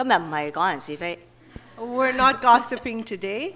今日唔係講人是非。 We're not gossiping today.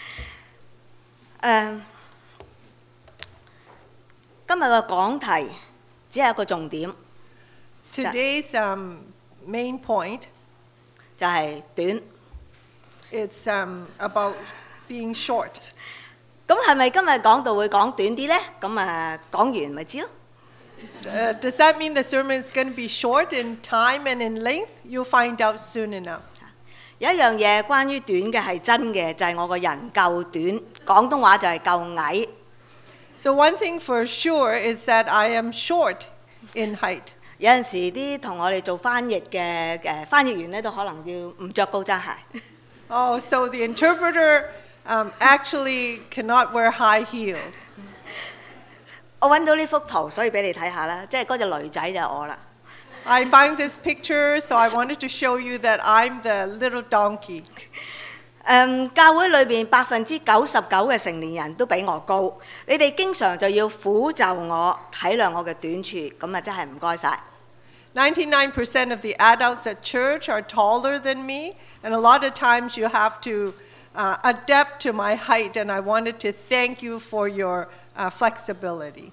今日嘅講題只係一個重點， Today's main point 就係短。 it's about being short. 咁係咪今日講道會講短啲呢？咁講完咪知咯。 Does that mean the sermon is going to be short in time and in length? You'll find out soon enough. 有一樣嘢關於短嘅係真嘅，就係我個人夠短，廣東話就係夠矮。 So one thing for sure is that I am short in height. 有陣時啲同我哋做翻譯嘅翻譯員咧，都可能要唔着高踭鞋。 Oh, so the interpreter actually cannot wear high heels. 我揾到呢幅圖，所以俾你睇下啦，即係嗰隻女仔就係我啦。 I found this picture, so I wanted to show you that I'm the little donkey. 教會裏邊99%嘅成年人都比我高，你哋經常就要俯就我，體諒我嘅短處，咁真係唔該晒。 99% of the adults at church are taller than me, and a lot of times you have to adapt to my height, and I wanted to thank you for your flexibility.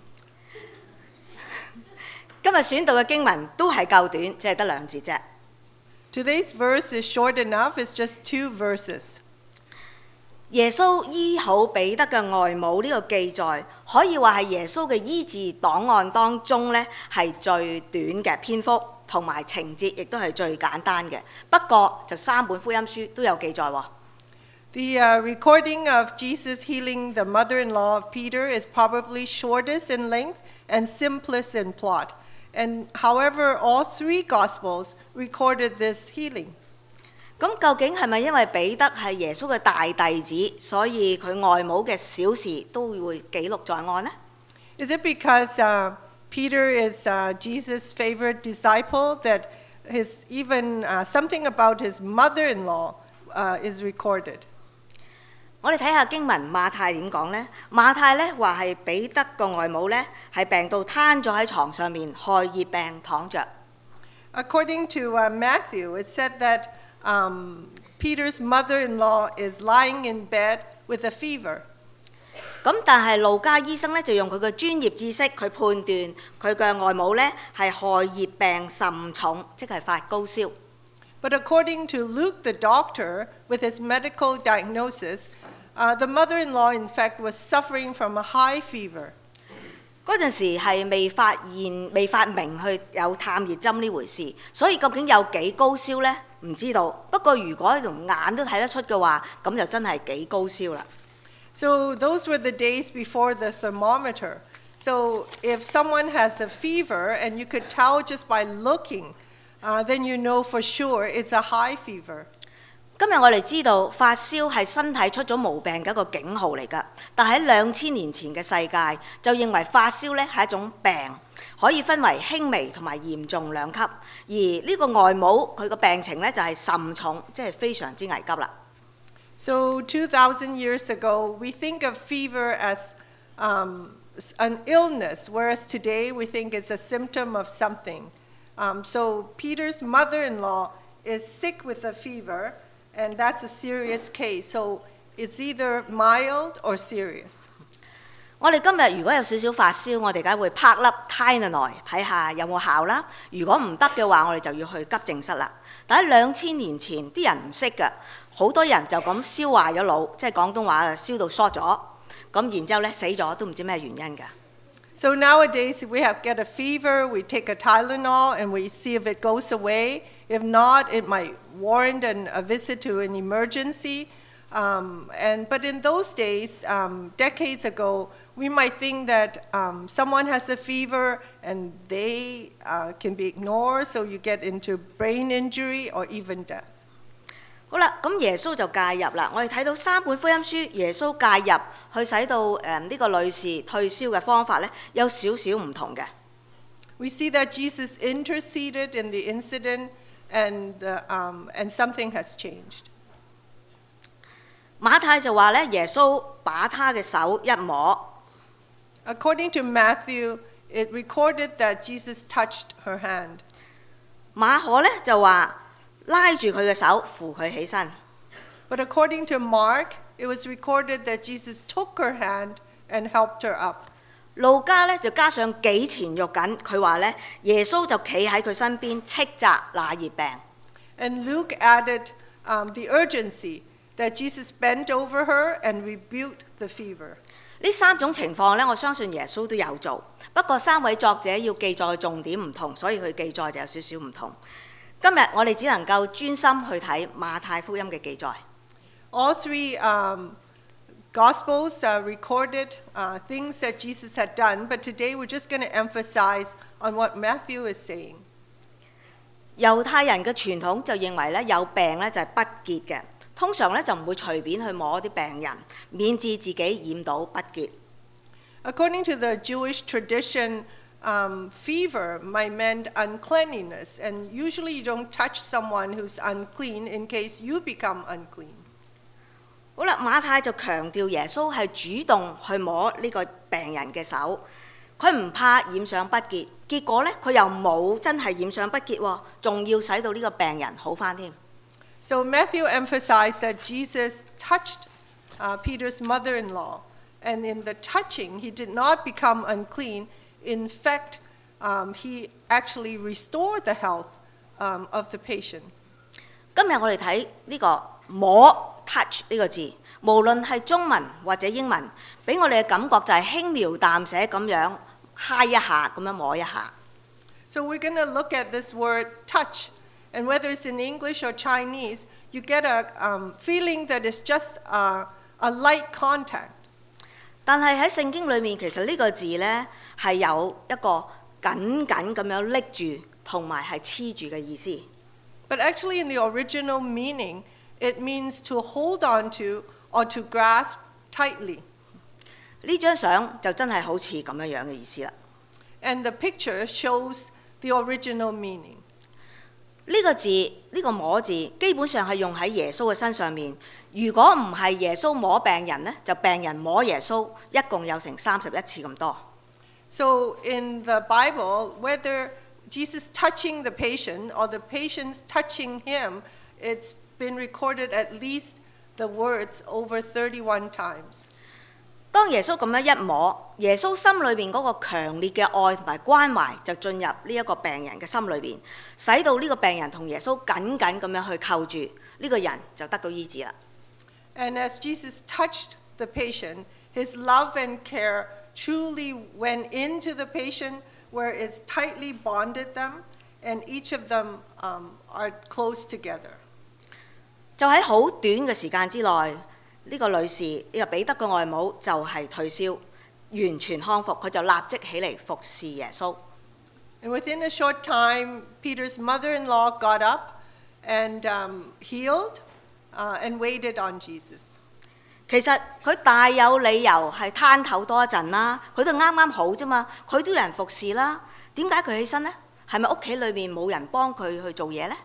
今日選到嘅經文都係夠短，即係得2節啫。 Today's verse is short enough, it's just 2 verses. 耶穌醫好彼得嘅外母呢個記載，可以話係耶穌嘅醫治檔案當中呢係最短嘅篇幅，同埋情節亦都係最簡單嘅。不過就3本福音書都有記載喎。 The recording of Jesus healing the mother-in-law of Peter is probably shortest in length and simplest in plot. And however, all 3 Gospels recorded this healing. 咁究竟係咪因為彼得係耶穌嘅大弟子，所以佢外母嘅小事都會記錄在案呢？ Is it because Peter is Jesus' favorite disciple that even something about his mother-in-law is recorded? 我哋睇下經文馬太點講呢？馬太呢話係彼得個外母呢係病到攤咗喺床上面，害熱病躺着。 According to Matthew, it said that Peter's mother-in-law is lying in bed with a fever. 咁但係路加醫生呢就用佢嘅專業知識，佢判斷佢嘅外母呢係害熱病甚重，即係發高燒。 But according to Luke, the doctor, with his medical diagnosis, the mother-in-law, in fact, was suffering from a high fever. 嗰陣時係未發明去有探熱針呢回事，所以究竟有幾高燒呢？唔知道。不過如果用眼都睇得出嘅話，咁就真係幾高燒啦。 So those were the days before the thermometer. So if someone has a fever and you could tell just by looking, then you know for sure it's a high fever. 今日我哋知道發燒係身體出咗毛病嘅一個警號嚟㗎，但喺2000年前嘅世界就認為發燒呢係一種病，可以分為輕微同埋嚴重2級。而呢個外母佢個病情呢就係甚重，即係非常之危急啦。 So 2,000 years ago, we think of fever as an illness, whereas today we think it's a symptom of something. So Peter's mother-in-law is sick with a fever, and that's a serious case. So it's either mild or serious. 我哋今日如果有少少發燒，我哋梗係會拍粒 Tylenol 睇下有冇效啦。如果唔得嘅話，我哋就要去急症室啦。但喺2000年前啲人唔識㗎，好多人就咁燒壞咗腦，即係廣東話燒到 short 咗，咁然之後呢死咗都唔知咩原因㗎。 So nowadays, if we get a fever, we take a Tylenol and we see if it goes away. If not, it might warrant a visit to an emergency. But in those days, decades ago, we might think that someone has a fever and they can be ignored, so you get into brain injury or even death. 好啦，咁耶穌就介入啦。我哋睇到3本福音書，耶穌介入去使到呢個女士退燒嘅方法呢，有少少唔同嘅。 We see that Jesus interceded in the incident, and something has changed. 馬太就話呢，耶穌把他嘅手一摸。 According to Matthew, it recorded that Jesus touched her hand. 馬可呢就話拉住佢嘅手，扶佢起身。 But according to Mark, it was recorded that Jesus took her hand and helped her up. 路加咧就加上幾前肉緊，佢話咧耶穌就企喺佢身邊斥責那熱病。 And Luke added the urgency that Jesus bent over her and rebuked the fever. 呢三種情況咧，我相信耶穌都有做，不過三位作者要記載嘅重點唔同，所以佢記載就有少少唔同。今日我哋只能夠專心去睇馬太福音嘅記載。 All three Gospels recorded things that Jesus had done, but today we're just going to emphasize on what Matthew is saying. 猶太人嘅傳統就認為咧有病咧就係不潔嘅，通常咧就唔會隨便去摸啲病人，免致自己染到不潔。 According to the Jewish tradition, fever might mean uncleanliness, and usually you don't touch someone who's unclean in case you become unclean. 好啦，馬太就強調耶穌係主動去摸呢個病人嘅手，佢唔怕染上不潔，結果咧佢又冇真係染上不潔喎，仲要使到呢個病人好返添。 So Matthew emphasized that Jesus touched Peter's mother-in-law, and in the touching, he did not become unclean. In fact, he actually restored the health of the patient. 今日我哋睇呢個摸 touch 呢個字，無論係中文或者英文，俾我哋嘅感覺就係輕描淡寫咁樣揩一下，咁樣摸一下。 So we're going to look at this word touch, and whether it's in English or Chinese, you get a feeling that it's just a light contact. 但係喺聖經裏面，其實呢個字呢係有一個緊緊咁樣拎住，同埋係黐住嘅意思。 But actually, in the original meaning, it means to hold on to or to grasp tightly. 呢張相就真係好似咁樣嘅意思啦。 And the picture shows the original meaning. 呢個字，呢個摸字，基本上係用喺耶穌嘅身上面。如果唔係耶穌摸病人呢，就病人摸耶穌，一共有成31次咁多。 So in the Bible, whether Jesus touching the patient or the patient's touching him, it's been recorded at least the words over 31 times. 當耶穌咁樣一摸，耶穌心裏邊嗰個強烈嘅愛同埋關懷就進入呢一個病人嘅心裏邊，使到呢個病人同耶穌緊緊咁樣去扣住，呢個人就得到醫治啦。 And as Jesus touched the patient, his love and care truly went into the patient, where it's tightly bonded them, and each of them are close together. 就喺好短嘅時間之內，呢個女士，呢個彼得嘅外母就係退燒，完全康復，佢就立即起嚟服侍耶穌。 And within a short time, Peter's mother-in-law got up and healed and waited on Jesus. 其實佢大有理由係攤頭多一陣啦，佢都啱啱好啫嘛，佢都有人服侍啦。點解佢起身呢？係咪屋企裏面冇人幫佢去做嘢呢？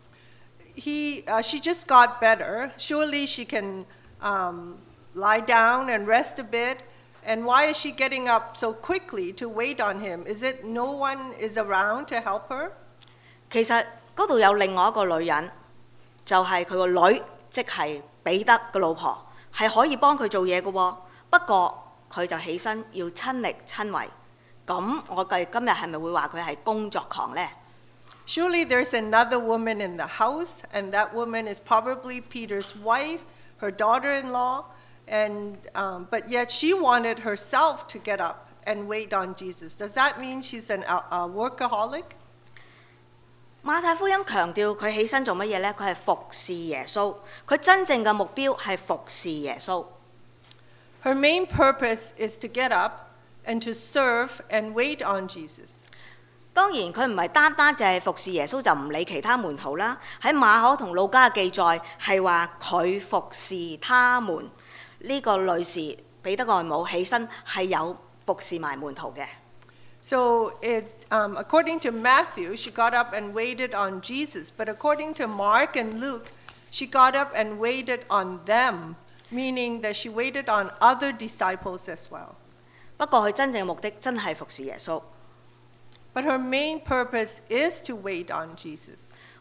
She just got better. Surely she can lie down and rest a bit. And why is she getting up so quickly to wait on him? Is it no one is around to help her? 其實嗰度有另外一個女人，就係佢個女，即係彼得嘅老婆，係可以幫佢做嘢嘅喎。不過佢就起身要親力親為。咁我哋今日係咪會話佢係工作狂呢？ Surely there's another woman in the house, and that woman is probably Peter's wife, her daughter-in-law, and but yet she wanted herself to get up and wait on Jesus. Does that mean she's a workaholic? 馬太福音強調佢起身做乜嘢呢？佢係服侍耶穌，佢真正嘅目標係服侍耶穌。 Her main purpose is to get up and to serve and wait on Jesus. 當然佢唔係單單淨係服侍耶穌就唔理其他門徒啦。喺馬可同路加嘅記載係話佢服侍他們。呢個女士彼得外母起身係有服侍埋門徒嘅。 So according to Matthew, she got up and waited on Jesus. But according to Mark and Luke, she got up and waited on them, meaning that she waited on other disciples as well. 不過佢真正嘅目的真係服侍耶穌。 But her main purpose is to wait on Jesus.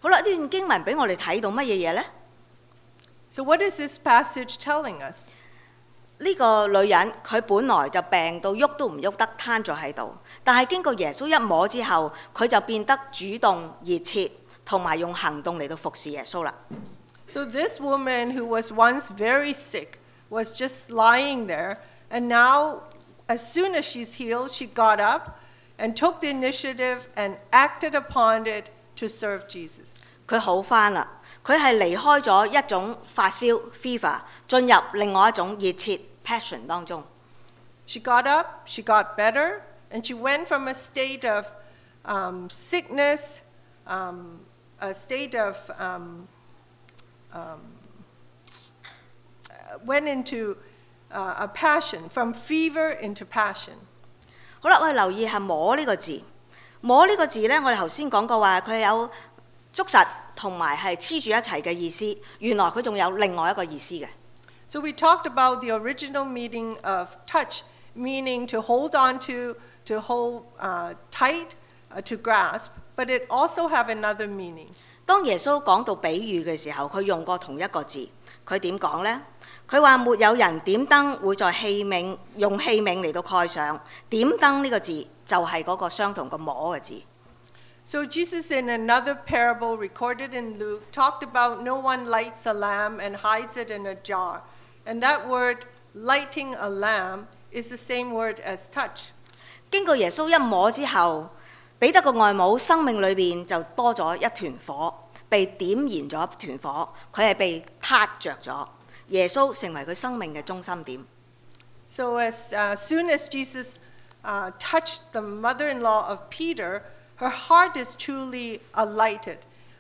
好啦，呢段經文俾我哋睇到乜嘢嘢呢？ So what is this passage telling us? 呢個女人佢本來就病到喐都唔喐得，攤咗喺度，但係經過耶穌一摸之後，佢就變得主動熱切，同埋用行動嚟到服侍耶穌啦。 So this woman who was once very sick was just lying there, and now, as soon as she's healed, she got up and took the initiative and acted upon it to serve Jesus. 佢好返啦，佢係離開咗一種發燒 fever， 進入另外一種熱切 passion 當中。 She got up, she got better, and she went from a state of sickness, a state of went into a passion, from fever into passion. 好啦，我哋留意下摸呢個字。摸呢個字呢，我哋頭先講過話佢有捉實同埋係黐住一齊嘅意思。原來佢仲有另外一個意思嘅。 So we talked about the original meaning of touch, meaning to hold on to hold tight, to grasp, but it also have another meaning. 當耶穌講到比喻嘅時候，佢用過同一個字。佢點講呢？佢話沒有人點燈會在用器皿嚟到蓋上。點燈呢個字就係嗰個相同個摸嘅字。 So Jesus, in another parable recorded in Luke, talked about no one lights a lamp and hides it in a jar. And that word, lighting a lamp, is the same word as touch. 經過耶穌一摸之後，彼得個外母生命裏邊就多咗一團火，被點燃咗一團火，佢係被撻着咗。耶穌成為佢生命嘅中心點。 So as soon as Jesus touched the mother-in-law of Peter, her heart is truly alighted.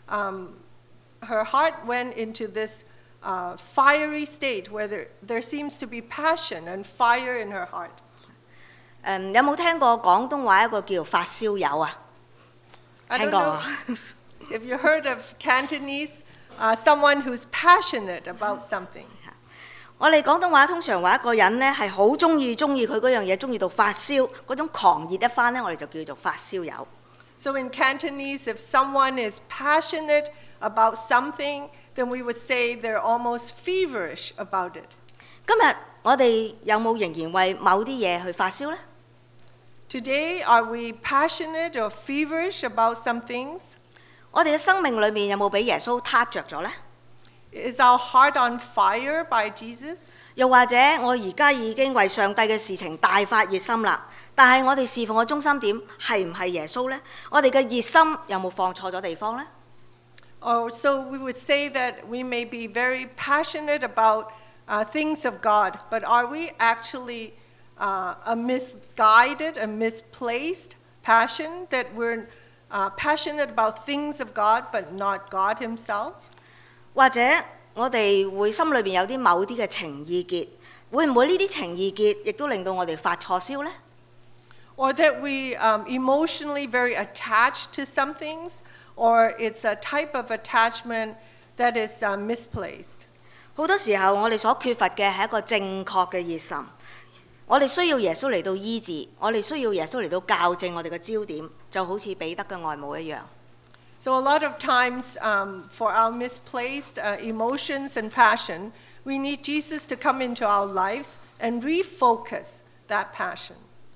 Her heart went into this fiery state where there seems to be passion and fire in her heart. 有冇聽過廣東話一個叫發燒友啊？ I 聽 don't 過 know 啊？ if you heard of Cantonese, someone who's passionate about something. 我哋廣東話通常話一個人呢係好中意佢嗰樣嘢，中意到發燒嗰種狂熱一番呢，我哋就叫做發燒友。 So in Cantonese, if someone is passionate about something, then we would say they're almost feverish about it. 今日我哋有冇仍然為某啲嘢去發燒呢？ Today, are we passionate or feverish about some things? 我哋嘅生命裏面有冇俾耶穌撻着咗呢？ Is our heart on fire by Jesus? 又或者我而家已經為上帝嘅事情大發熱心啦，但係我哋侍奉嘅中心點係唔係耶穌呢？我哋嘅熱心有冇放錯咗地方呢？ Or so we would say that we may be very passionate about things of God, but are we actually a misguided, a misplaced passion that we're passionate about things of God, but not God Himself? 或者我哋會心裏邊有啲某啲嘅情意結，會唔會呢啲情意結亦都令到我哋發錯燒呢？ Or that we emotionally very attached to some things, or it's a type of attachment that is misplaced. 好多時候我哋所缺乏嘅係一個正確嘅熱心，我哋需要耶穌嚟到醫治，我哋需要耶穌嚟到校正我哋嘅焦點，就好似彼得嘅外母一樣。 So a lot of times, for our misplaced emotions and passion, we need Jesus to come into our lives and refocus that passion.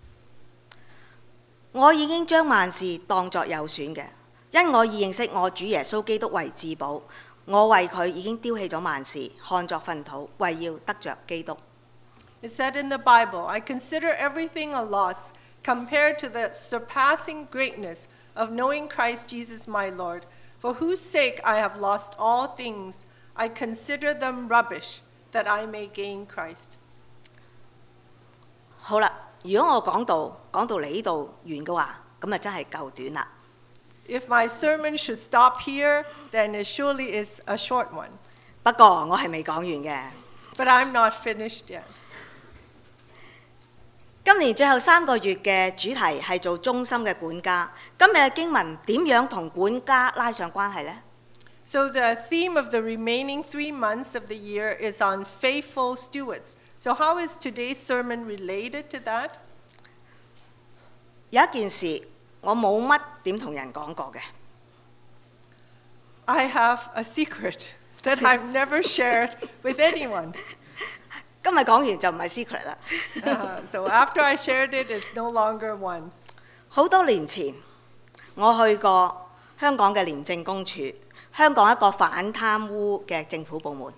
我已經將萬事當作有損嘅，因我已認識我主耶穌基督為至寶，我為佢已經丟棄咗萬事，看作糞土，為要得着基督。 It said in the Bible, I consider everything a loss compared to the surpassing greatness of knowing Christ Jesus my Lord, for whose sake I have lost all things. I consider them rubbish, that I may gain Christ. 好啦，如果我講到嚟呢度完嘅話，咁啊真係夠短啦。 If my sermon should stop here, then it surely is a short one. 不過我係未講完嘅。 But I'm not finished yet. 今年最後3個月嘅主題係做忠心嘅管家。今日嘅經文點樣同管家拉上關係呢？ So the theme of the remaining 3 months of the year is on faithful stewards. So how is today's sermon related to that? 有一件事我冇乜點同人講過嘅。 I have a secret that I've never shared with anyone. 今日講完就唔係 secret 啦。 So after I shared it, it's no longer one. 好多年前，我去過香港嘅廉政公署，香港一個反貪污嘅政府部門。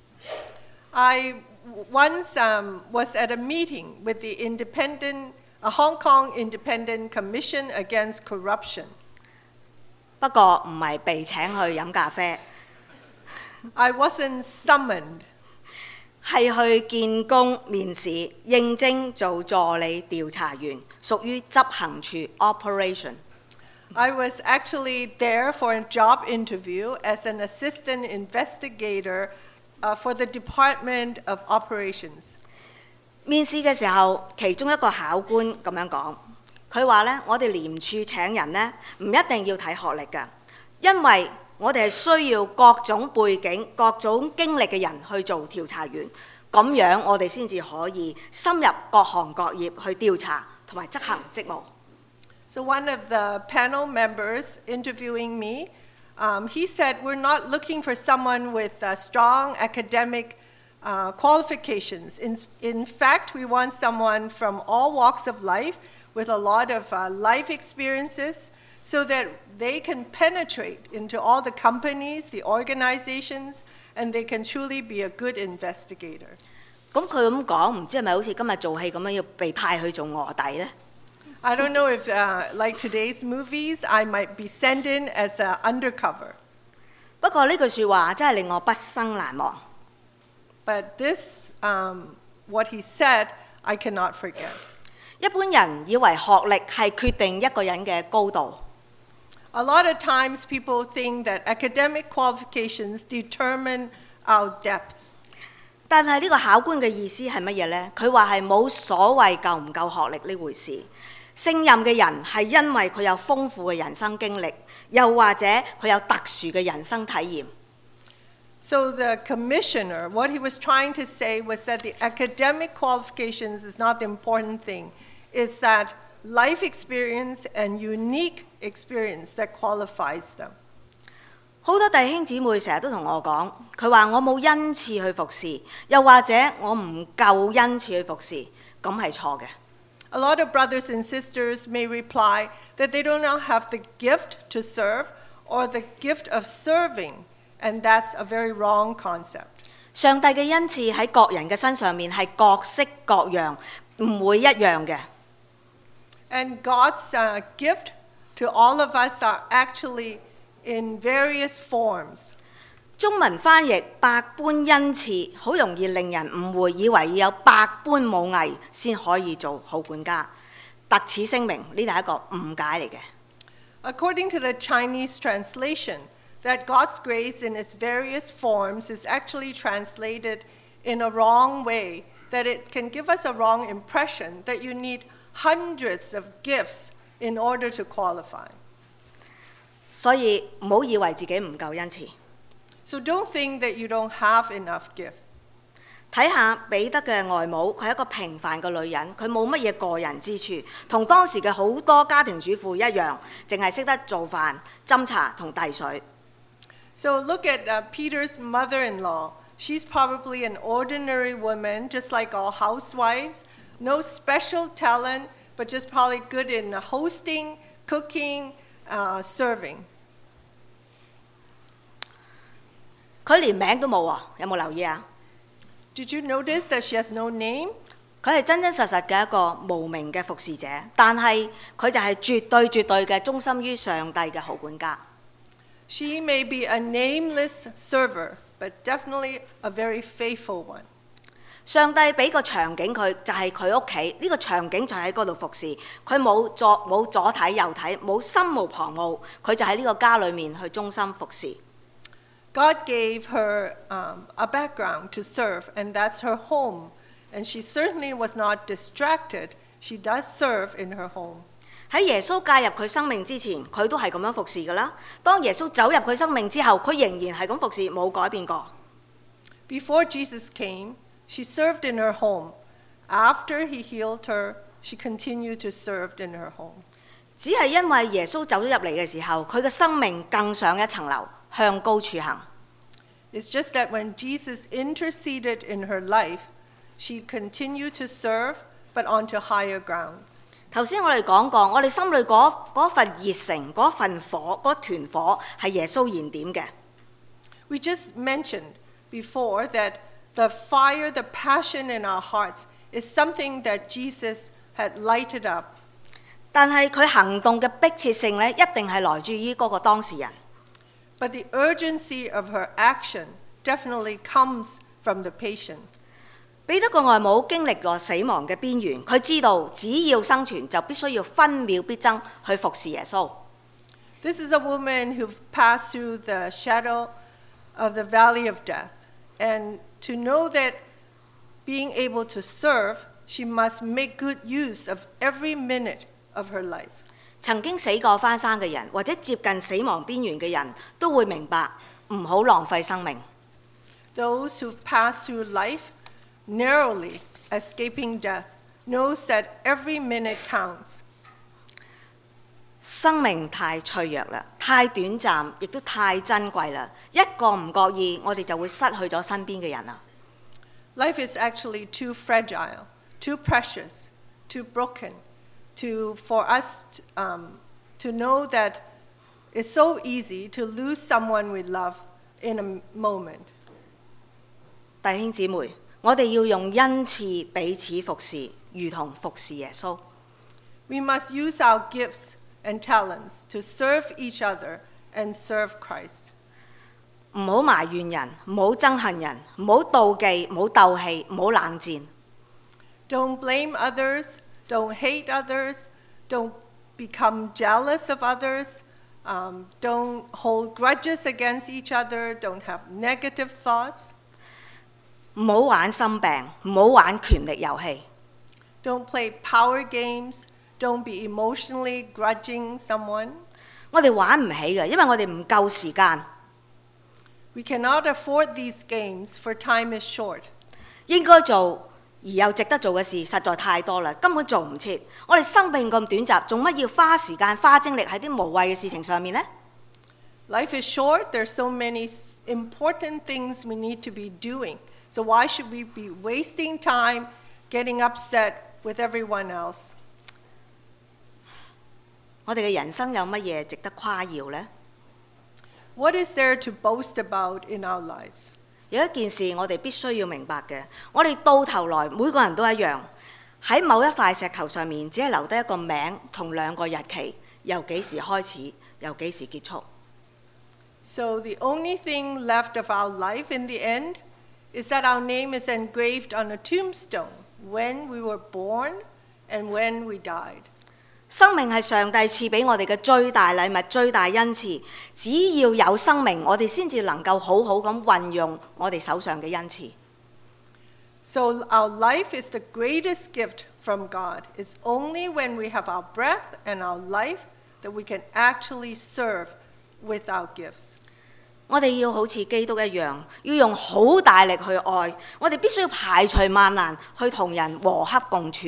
I once was at a meeting with the Hong Kong Independent Commission Against Corruption. 不過唔係被請去飲咖啡， I wasn't summoned. 係去見工面試，應徵做助理調查員，屬於執行處 operation。 I was actually there for a job interview as an assistant investigator for the Department of Operations. 面試嘅時候，其中一個考官咁樣講，佢話呢，我哋廉署請人呢，唔一定要睇學歷㗎，因為我哋係需要各種背景、各種經歷嘅人去做調查員，咁樣我哋先至可以深入各行各業去調查同埋執行職務。 So one of the panel members interviewing me, he said, we're not looking for someone with strong academic qualifications. In fact, we want someone from all walks of life with a lot of life experiences so that they can penetrate into all the companies, the organizations, and they can truly be a good investigator. 咁佢咁講，唔知係咪好似今日做戲咁樣要被派去做卧底呢？ I don't know if, like today's movies, I might be sent in as an undercover. 不過呢句説話真係令我畢生難忘。 But this, what he said, I cannot forget. 一般人以為學歷係決定一個人嘅高度。 A lot of times people think that academic qualifications determine our depth. 但係呢個考官嘅意思係乜嘢呢？佢話係冇所謂夠唔夠學歷呢回事。勝任嘅人係因為佢有豐富嘅人生經歷，又或者佢有特殊嘅人生體驗。 So the commissioner, what he was trying to say was that the academic qualifications is not the important thing. It's that life experience and unique experience that qualifies them. 好多弟兄姊妹成日都同我講，佢話我冇恩賜去服侍，又或者我唔夠恩賜去服侍，咁係錯嘅。 A lot of brothers and sisters may reply that they do not have the gift to serve or the gift of serving, and that's a very wrong concept. 上帝嘅恩賜喺各人嘅身上面係各式各樣，唔會一樣嘅。 And God's gift to all of us are actually in various forms. 中文翻譯百般恩賜，好容易令人誤會，以為要有百般武藝先可以做好管家。特此聲明，呢度係一個誤解嚟嘅。 According to the Chinese translation, that God's grace in its various forms is actually translated in a wrong way, that it can give us a wrong impression that you need hundreds of gifts in order to qualify. 所以唔好以為自己唔夠恩賜。 So don't think that you don't have enough gift. 睇下彼得嘅外母，佢係一個平凡嘅女人，佢冇乜嘢過人之處，同當時嘅好多家庭主婦一樣，淨係識得做飯、斟茶同遞水。 So look at Peter's mother-in-law. She's probably an ordinary woman, just like all housewives. No special talent, but just probably good in hosting, cooking, serving. 佢連名都冇啊！有冇留意啊？ Did you notice that she has no name? 佢係真真實實嘅一個無名嘅服侍者，但係佢就係絕對嘅忠心於上帝嘅好管家。 She may be a nameless server, but definitely a very faithful one. 上帝俾個場景佢，就係佢屋企，呢個場景就喺嗰度服侍。佢冇左睇右睇，冇心無旁騖，佢就喺呢個家裏面去忠心服侍。 God gave her a background to serve, and that's her home. And she certainly was not distracted. She does serve in her home. 喺耶穌介入佢生命之前，佢都係咁樣服侍㗎啦。當耶穌走入佢生命之後，佢仍然係咁服侍，冇改變過。 Before Jesus came, she served in her home. After he healed her, she continued to serve in her home. 只係因為耶穌走咗入嚟嘅時候，佢嘅生命更上一層樓， 向高處行。 It's just that when Jesus interceded in her life, she continued to serve, but onto higher ground. 頭先我哋講過，我哋心裏嗰份熱誠、嗰份火、嗰團火係耶穌燃點嘅。 We just mentioned before that the fire, the passion in our hearts is something that Jesus had lighted up. 但係佢行動嘅迫切性呢，一定係來自於嗰個當事人。 But the urgency of her action definitely comes from the patient. 彼得個外母經歷過死亡嘅邊緣，佢知道只要生存就必須要分秒必爭去服侍耶穌。 This is a woman who passed through the shadow of the valley of death. And to know that being able to serve, she must make good use of every minute of her life. 曾經死過翻生嘅人，或者接近死亡邊緣嘅人，都會明白唔好浪費生命。 Those who pass through life narrowly, escaping death, knows that every minute counts. 生命太脆弱啦，太短暫，亦都太珍貴啦。一個唔覺意，我哋就會失去咗身邊嘅人啦。 Life is actually too fragile, too precious, too broken, for us to know that it's so easy to lose someone we love in a moment. 弟兄姊妹，我哋要用恩賜彼此服侍，如同服侍耶穌。 We must use our gifts and talents to serve each other and serve Christ. 唔好埋怨人，唔好憎恨人，唔好妒忌，唔好鬥氣，唔好冷戰。 Don't blame others, don't hate others, don't become jealous of others, don't hold grudges against each other, don't have negative thoughts. 唔好玩心病，唔好玩權力遊戲。 Don't play power games, don't be emotionally grudging someone. 我哋玩唔起嘅，因為我哋唔夠時間。 We cannot afford these games, for time is short. 應該做而又值得做嘅事實在太多啦，根本做唔切。我哋生命咁短暫，做乜要花時間花精力喺啲無謂嘅事情上面呢？ Life is short, there's so many important things we need to be doing. So why should we be wasting time getting upset with everyone else? 我哋嘅人生有乜嘢值得誇耀呢？ What is there to boast about in our lives? 有一件事我哋必須要明白嘅，我哋到頭來每個人都一樣，喺某一塊石頭上面只係留低一個名同兩個日期，由幾時開始，由幾時結束。 So the only thing left of our life in the end is that our name is engraved on a tombstone, when we were born and when we died. 生命係上帝賜俾我哋嘅最大禮物、最大恩賜。只要有生命，我哋先至能夠好好咁運用我哋手上嘅恩賜。 So our life is the greatest gift from God. It's only when we have our breath and our life that we can actually serve with our gifts. 我哋要好似基督一樣，要用好大力去愛。我哋必須要排除萬難，去同人和洽共處。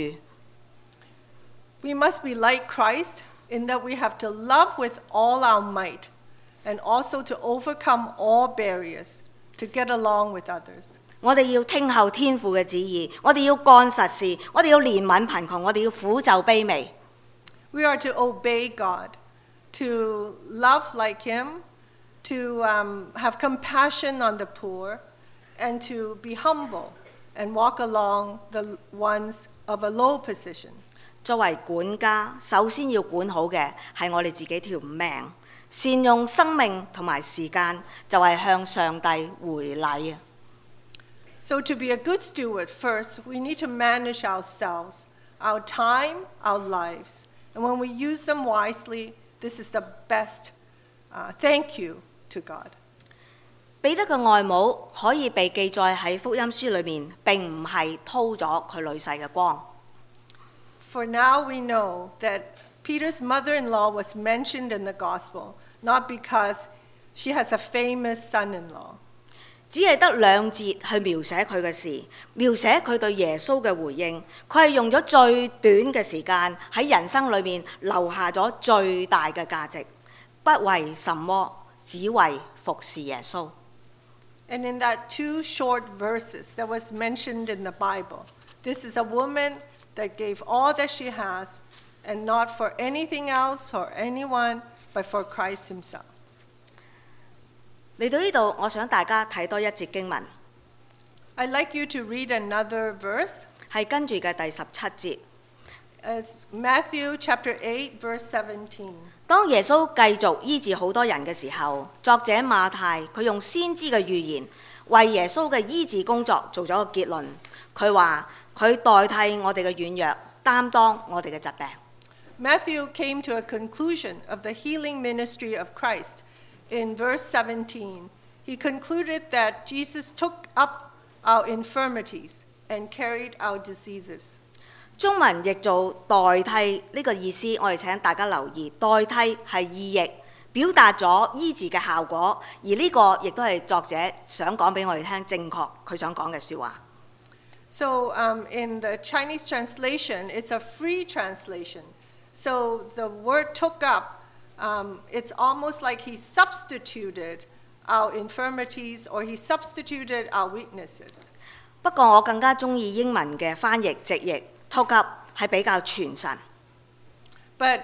We must be like Christ in that we have to love with all our might and also to overcome all barriers to get along with others. 我哋要聽候天父嘅旨意，我哋要幹實事，我哋要憐憫貧窮，我哋要苦就卑微。 We are to obey God, to love like Him, to have compassion on the poor, and to be humble and walk along the ones of a low position. 作為管家，首先要管好嘅係我哋自己條命，善用生命同埋時間，就係向上帝回禮啊！ So to be a good steward, first, we need to manage ourselves, our time, our lives. And when we use them wisely, this is the best thank you to God. 彼得嘅外母可以被記載喺福音書裏面，並唔係偷咗佢女婿嘅光。 For now we know that Peter's mother-in-law was mentioned in the gospel, not because she has a famous son-in-law. 只係得兩節去描寫佢嘅事，描寫佢對耶穌嘅回應。佢係用咗最短嘅時間喺人生裏面留下咗最大嘅價值，不為什麼，只為服侍耶穌。 And in that 2 short verses that was mentioned in the Bible, this is a woman that gave all that she has, and not for anything else or anyone, but for Christ himself. 嚟到呢度，我想大家睇多一節經文， I'd like you to read another verse. 係跟住嘅第17節。 It's Matthew chapter 8, verse 17. 當耶穌繼續醫治好多人嘅時候，作者馬太佢用先知嘅預言為耶穌嘅醫治工作做咗個結論。佢話佢代替我哋嘅軟弱，擔當我哋嘅疾病。 Matthew came to a conclusion of the healing ministry of Christ. In verse 17, he concluded that Jesus took up our infirmities and carried our diseases. 中文譯做代替呢個意思，我哋請大家留意，代替係意譯，表達咗醫治嘅效果，而呢個亦都係作者想講俾我哋聽正確佢想講嘅説話。 So in the Chinese translation, it's a free translation. So the word took up, it's almost like he substituted our infirmities or he substituted our weaknesses. 不過我更加中意英文嘅翻譯直譯 took up 係比較傳神。 But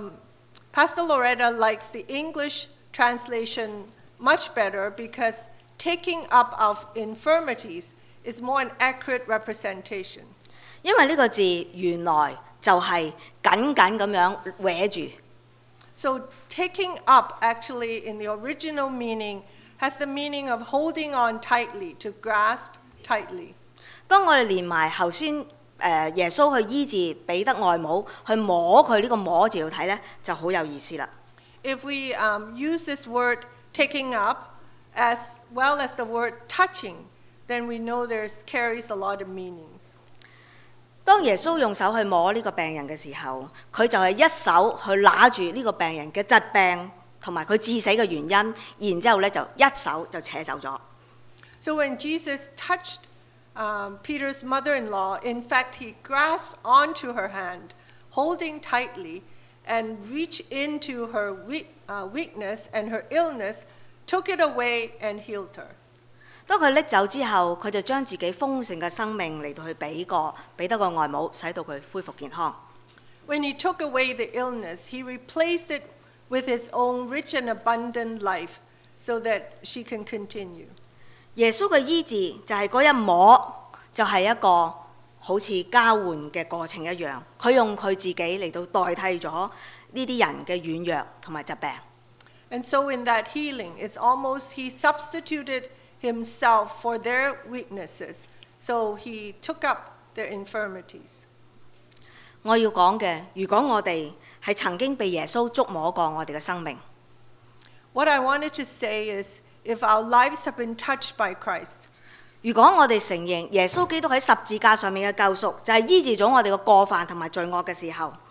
Pastor Loretta likes the English translation much better because taking up of infirmities is more an accurate representation. 因為呢個字原來就係緊緊咁樣搲住。 So taking up actually in the original meaning has the meaning of holding on tightly, to grasp tightly. 當我哋連埋頭先耶穌去醫治彼得外母，去摸佢呢個摸字要睇呢，就好有意思啦。 If we use this word taking up as well as the word touching, then we know there's carries a lot of meanings. 當耶穌用手去摸呢個病人嘅時候，佢就係一手去揦住呢個病人嘅疾病同埋佢致死嘅原因，然之後呢就一手就扯走咗。 So when Jesus touched Peter's mother-in-law, in fact, he grasped onto her hand, holding tightly, and reached into her weakness and her illness, took it away and healed her. 當佢拎走之後，佢就將自己豐盛嘅生命嚟到去俾得個外母，使到佢恢復健康。 When he took away the illness, he replaced it with his own rich and abundant life so that she can continue. 耶穌嘅醫治就係嗰一摸，就係一個好似交換嘅過程一樣。佢用佢自己嚟到代替咗呢啲人嘅軟弱同埋疾病。 And so in that healing, it's almost he substituted himself for their weaknesses. So he took up their infirmities. 我要講嘅，如果我哋係曾經被耶穌觸摸過我哋嘅生命， What I wanted to say is, if our lives have been touched by Christ, 如果我哋承認耶穌基督喺十字架上面嘅救贖就係醫治咗我哋嘅過犯同埋罪惡嘅時候，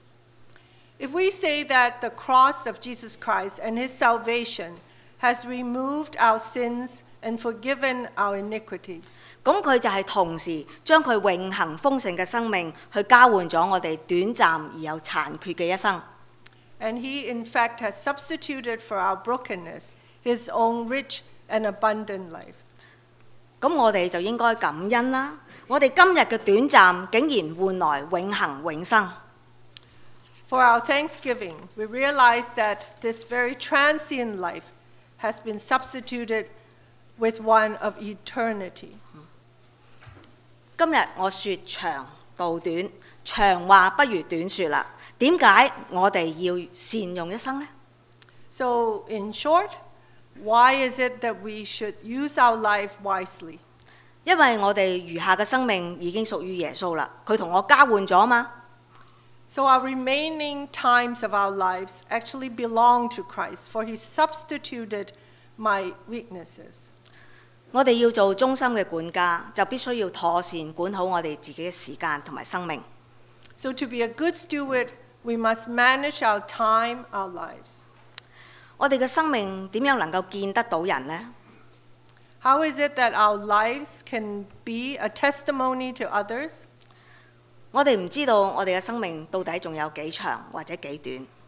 if we say that the cross of Jesus Christ and his salvation has removed our sins and forgiven our iniquities, 咁佢就係同時將佢永恆豐盛嘅生命去交換咗我哋短暫而又殘缺嘅一生。 and he in fact has substituted for our brokenness his own rich and abundant life. 咁我哋就應該感恩啦！我哋今日嘅短暫竟然換來永恆永生。 For our thanksgiving, we realize that this very transient life has been substituted with one of eternity. 今日我説長道短，長話不如短説啦。點解我哋要善用一生呢？ So in short, why is it that we should use our life wisely? 因為我哋餘下嘅生命已經屬於耶穌啦，佢同我交換咗嘛。 So our remaining times of our lives actually belong to Christ, for he substituted my weaknesses. 我哋要做忠心嘅管家，就必須要妥善管好我哋自己嘅時間同埋生命。 So to be a good steward, we must manage our time, our lives. 我哋嘅生命點樣能夠見得到人呢？ How is it that our lives can be a testimony to others? 我哋唔知道我哋嘅生命到底仲有幾長或者幾短。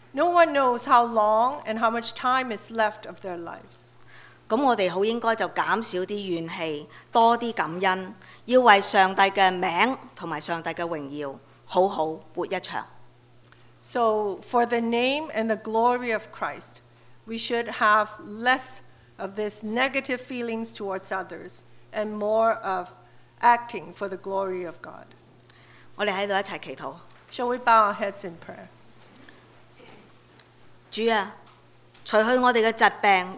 No one knows how long and how much time is left of their lives. 咁我哋好應該就減少啲怨氣，多啲感恩，要為上帝嘅名同埋上帝嘅榮耀好好活一場。 So, for the name and the glory of Christ, we should have less of this negative feelings towards others and more of acting for the glory of God. 我哋喺度一齊祈禱。 Shall we bow our heads in prayer? 主啊，除去我哋嘅疾病、